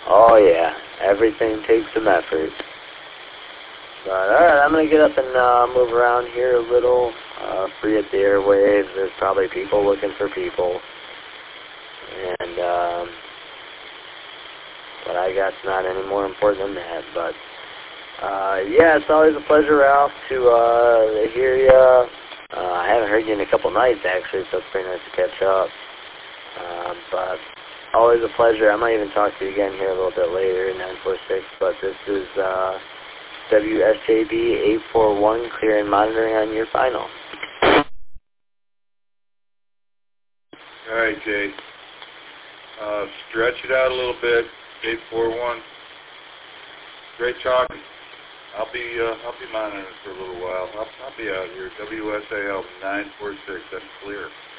Oh yeah, everything takes some effort. But alright, I'm going to get up and move around here a little, free up the airwaves. There's probably people looking for people. And what I got's not any more important than that. But yeah, it's always a pleasure, Ralph, to hear you. I haven't heard you in a couple nights, actually, so it's pretty nice to catch up. But always a pleasure. I might even talk to you again here a little bit later, 946. But this is WSJB 841, clear and monitoring on your final. All right, Jay. Stretch it out a little bit. 841. Great talking. I'll be monitoring for a little while. I'll be out here. WSAL 946. That's clear.